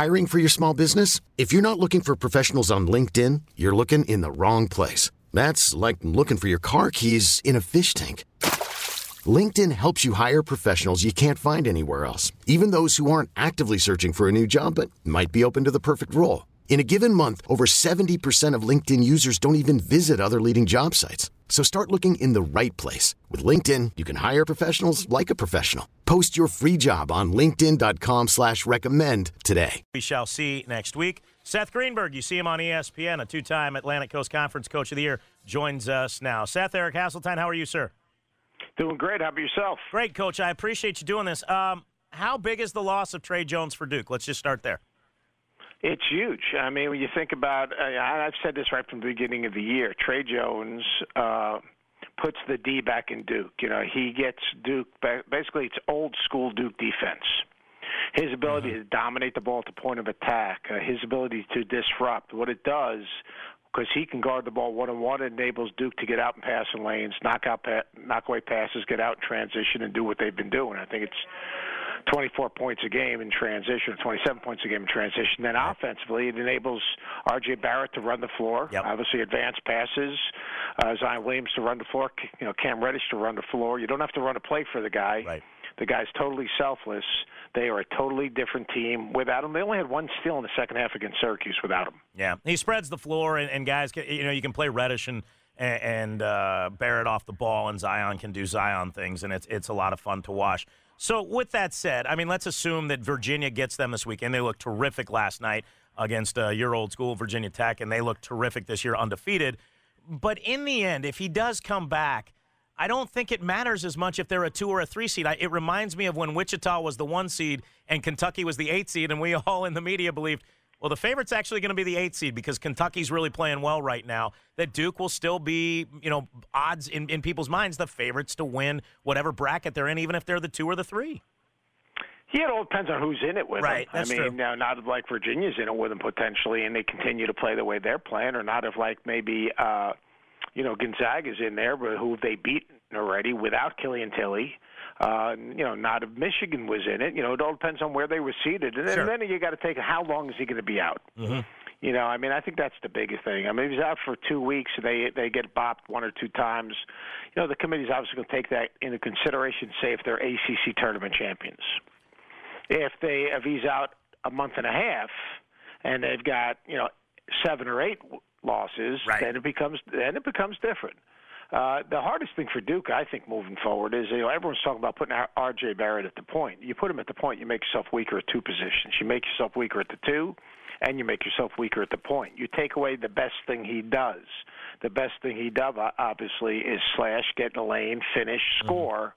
Hiring for your small business? If you're not looking for professionals on LinkedIn, you're looking in the wrong place. That's like looking for your car keys in a fish tank. LinkedIn helps you hire professionals you can't find anywhere else, even those who aren't actively searching for a new job but might be open to the perfect role. In a given month, over 70% of LinkedIn users don't even visit other leading job sites. So start looking in the right place. With LinkedIn, you can hire professionals like a professional. Post your free job on linkedin.com/recommend today. We shall see next week. Seth Greenberg, you see him on ESPN, a two-time Atlantic Coast Conference Coach of the Year, joins us now. Seth, Eric Hasseltine, how are you, sir? Doing great. How about yourself? Great, Coach. I appreciate you doing this. How big is the loss of Tre Jones for Duke? Let's just start there. It's huge. I mean, when you think about I've said this right from the beginning of the year, Tre Jones puts the D back in Duke. You know, he gets Duke back. Basically, it's old-school Duke defense. His ability to dominate the ball at the point of attack, his ability to disrupt, what it does, because he can guard the ball one-on-one, it enables Duke to get out in passing lanes, knock away passes, get out in transition, and do what they've been doing. I think it's 24 points a game in transition, 27 points a game in transition. Then offensively, it enables R.J. Barrett to run the floor, obviously advanced passes, Zion Williams to run the floor, Cam Reddish to run the floor. You don't have to run a play for the guy. Right. The guy's totally selfless. They are a totally different team without him. They only had one steal in the second half against Syracuse without him. Yeah, he spreads the floor, and guys, you can play Reddish and Barrett off the ball, and Zion can do Zion things, and it's a lot of fun to watch. So with that said, I mean, let's assume that Virginia gets them this weekend. They looked terrific last night against your old school, Virginia Tech, and they look terrific this year, undefeated. But in the end, if he does come back, I don't think it matters as much if they're a 2 or a 3 seed. It reminds me of when Wichita was the 1 seed and Kentucky was the 8 seed, and we all in the media believed, well, the favorite's actually going to be the 8 seed because Kentucky's really playing well right now, that Duke will still be, odds in people's minds, the favorites to win whatever bracket they're in, even if they're the 2 or the 3. Yeah, it all depends on who's in it with them. That's true. Now, not like Virginia's in it with them potentially, and they continue to play the way they're playing, or not if like maybe Gonzaga's in there, but who they beaten already without Killian Tilly. Not if Michigan was in it. It all depends on where they were seated. And then you got to take how long is he going to be out? Mm-hmm. I think that's the biggest thing. I mean, if he's out for 2 weeks, they get bopped 1 or 2 times. The committee's obviously going to take that into consideration, say if they're ACC tournament champions. If he's out a month and a half and they've got 7 or 8 losses, then it becomes different. The hardest thing for Duke, I think, moving forward is everyone's talking about putting R.J. Barrett at the point. You put him at the point, you make yourself weaker at 2 positions. You make yourself weaker at the 2, and you make yourself weaker at the point. You take away the best thing he does. The best thing he does, obviously, is slash, get in the lane, finish, score.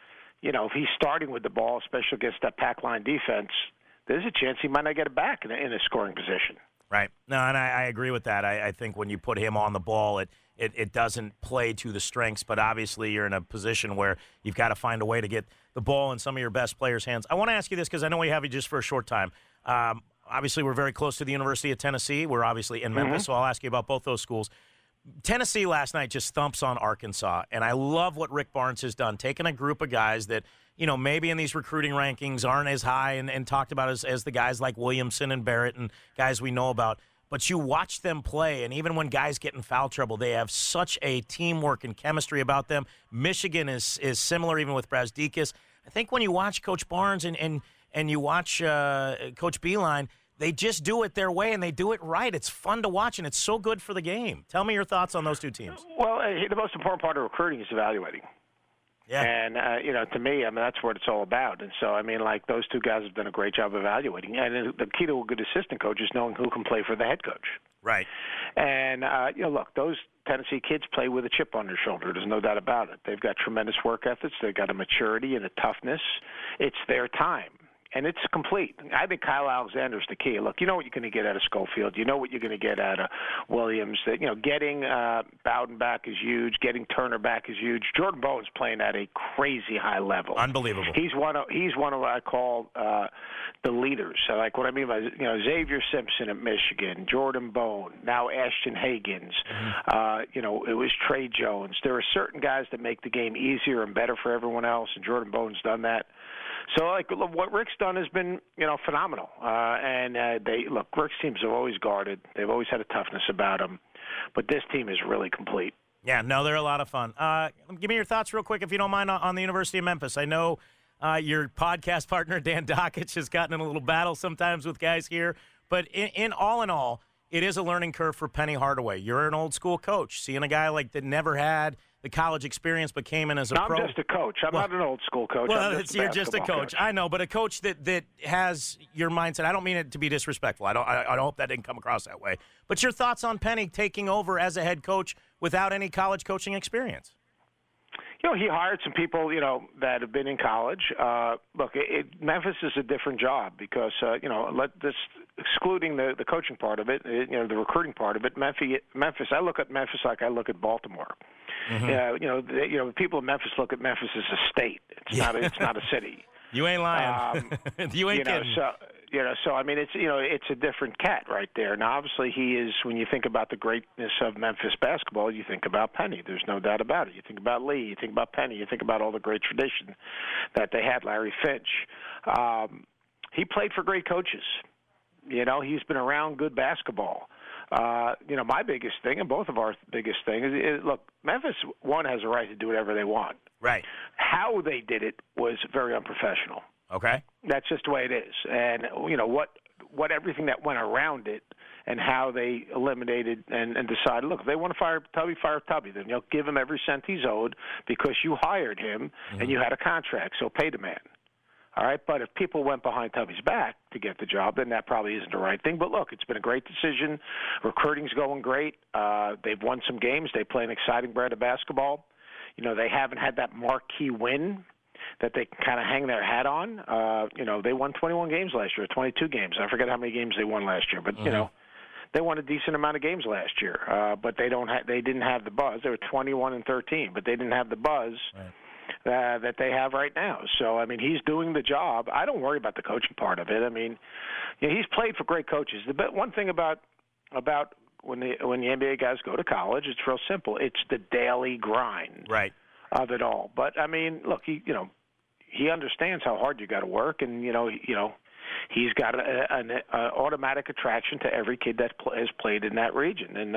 If he's starting with the ball, especially against that pack line defense, there's a chance he might not get it back in a scoring position. Right. No, and I agree with that. I think when you put him on the ball, it doesn't play to the strengths, but obviously you're in a position where you've got to find a way to get the ball in some of your best players' hands. I want to ask you this because I know we have you just for a short time. Obviously, we're very close to the University of Tennessee. We're obviously in Memphis, so I'll ask you about both those schools. Tennessee last night just thumps on Arkansas, and I love what Rick Barnes has done, taking a group of guys that, maybe in these recruiting rankings aren't as high and talked about as the guys like Williamson and Barrett and guys we know about. But you watch them play, and even when guys get in foul trouble, they have such a teamwork and chemistry about them. Michigan is similar, even with Brazdeikis. I think when you watch Coach Barnes and you watch Coach Beilein, they just do it their way, and they do it right. It's fun to watch, and it's so good for the game. Tell me your thoughts on those 2 teams. Well, the most important part of recruiting is evaluating. Yeah. And, to me, that's what it's all about. And so, those 2 guys have done a great job evaluating. And the key to a good assistant coach is knowing who can play for the head coach. Right. And, look, those Tennessee kids play with a chip on their shoulder. There's no doubt about it. They've got tremendous work ethics. They've got a maturity and a toughness. It's their time. And it's complete. I think Kyle Alexander's the key. Look, you know what you're going to get out of Schofield. You know what you're going to get out of Williams. Getting Bowden back is huge. Getting Turner back is huge. Jordan Bowen's playing at a crazy high level. Unbelievable. He's one of what I call the leaders. So, like what I mean by Xavier Simpson at Michigan, Jordan Bowen, now Ashton Hagans. It was Tre Jones. There are certain guys that make the game easier and better for everyone else, and Jordan Bowen's done that. So, like, look, what Rick's done has been, phenomenal. Rick's teams have always guarded. They've always had a toughness about them. But this team is really complete. Yeah, no, they're a lot of fun. Give me your thoughts real quick, if you don't mind, on the University of Memphis. I know your podcast partner, Dan Dockich, has gotten in a little battle sometimes with guys here. But in all, it is a learning curve for Penny Hardaway. You're an old-school coach. Seeing a guy like that never had the college experience but came in as a pro. I'm just a coach. I'm not an old-school coach. You're just a coach. I know, but a coach that has your mindset. I don't mean it to be disrespectful. I don't hope that didn't come across that way. But your thoughts on Penny taking over as a head coach without any college coaching experience? He hired some people, that have been in college. Look, Memphis is a different job because, excluding the coaching part of it, the recruiting part of it, Memphis, I look at Memphis like I look at Baltimore. Mm-hmm. People in Memphis look at Memphis as a state. It's not a city. You ain't lying. You ain't kidding. So I mean, it's a different cat right there. Now, obviously, he is. When you think about the greatness of Memphis basketball, you think about Penny. There's no doubt about it. You think about Lee. You think about Penny. You think about all the great tradition that they had. Larry Finch. He played for great coaches. He's been around good basketball. My biggest thing, and both of our biggest thing, is look, Memphis, one, has a right to do whatever they want. Right. How they did it was very unprofessional. Okay. That's just the way it is. And, what everything that went around it and how they eliminated and decided, look, if they want to fire Tubby. Then give him every cent he's owed because you hired him and you had a contract, so pay the man. All right, but if people went behind Tubby's back to get the job, then that probably isn't the right thing. But look, it's been a great decision. Recruiting's going great. They've won some games. They play an exciting brand of basketball. They haven't had that marquee win that they can kind of hang their hat on. They won 21 games last year, 22 games. I forget how many games they won last year, but they won a decent amount of games last year. But they didn't have the buzz. They were 21-13, but they didn't have the buzz. Right. That they have right now. So, I mean, he's doing the job. I don't worry about the coaching part of it. I mean, he's played for great coaches. The one thing about when the NBA guys go to college, it's real simple. It's the daily grind of it all. But, I mean, look, he understands how hard you got to work, and, he's got an automatic attraction to every kid that has played in that region. And,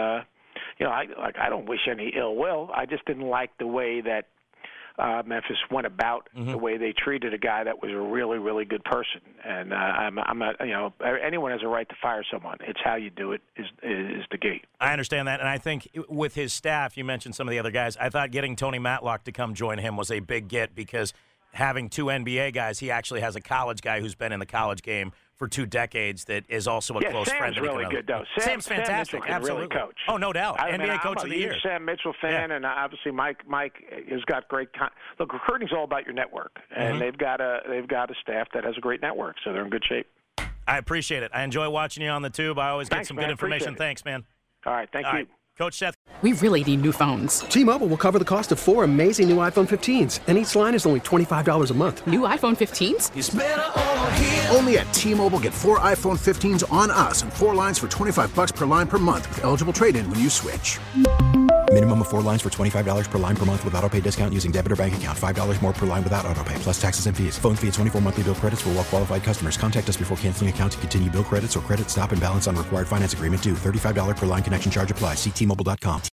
I don't wish any ill will. I just didn't like the way that Memphis went about the way they treated a guy that was a really, really good person. And I'm not, anyone has a right to fire someone. It's how you do it is the key. I understand that, and I think with his staff, you mentioned some of the other guys. I thought getting Tony Matlock to come join him was a big get because having two NBA guys, he actually has a college guy who's been in the college game for 2 decades that is also a close friend. Sam's really good, though. Sam's fantastic. Sam absolutely. Really coach. Oh, no doubt. NBA Coach of the Year. I'm a Sam Mitchell fan, and obviously Mike has got great. Look, recruiting's all about your network, and they've got a staff that has a great network, so they're in good shape. I appreciate it. I enjoy watching you on the tube. I always get some good information. Thanks, man. All right, thank you. Coach Seth. We really need new phones. T-Mobile will cover the cost of 4 amazing new iPhone 15s, and each line is only $25 a month. New iPhone 15s? It's better over here. Only at T-Mobile, get 4 iPhone 15s on us and 4 lines for $25 per line per month with eligible trade-in when you switch. Minimum of 4 lines for $25 per line per month with autopay discount using debit or bank account. $5 more per line without autopay, plus taxes and fees. Phone fee at 24 monthly bill credits for well-qualified customers. Contact us before canceling account to continue bill credits or credit stop and balance on required finance agreement due. $35 per line connection charge applies. See T-Mobile.com.